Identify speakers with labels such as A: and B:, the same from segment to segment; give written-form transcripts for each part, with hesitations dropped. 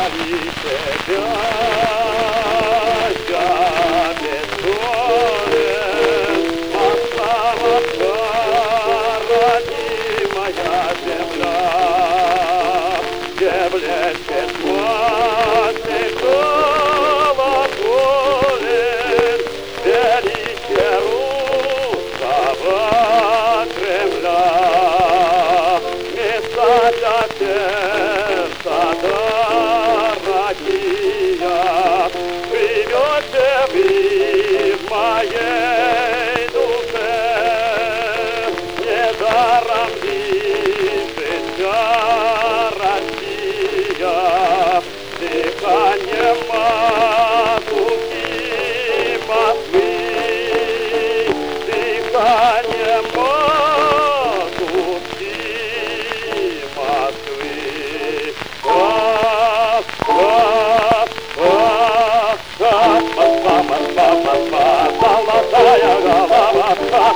A: Ради тебя я бессолен, Москва, родимая земля, где блещет мощный колоколен, величие русского Кремля. Места для сердца дорогие живете вы в моей душе. Недаром дышится Россия дыханием матушки Москвы, дыханием матушки Москвы. Золотая голова,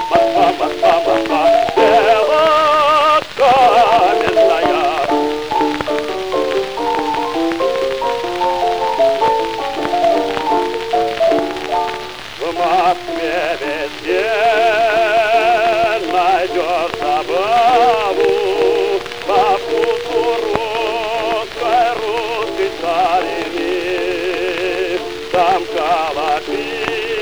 A: дело каменная. В Москве везде найдешь забаву по вкусу русской старины. Там калачи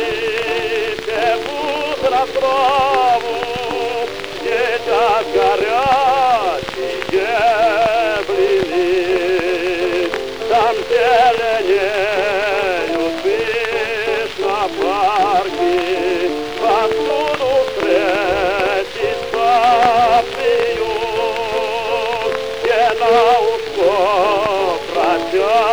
A: пекут расправу, едят горячие блины. Там зеленеют пышно парки, повсюду встретится приют, где на ушко прощай.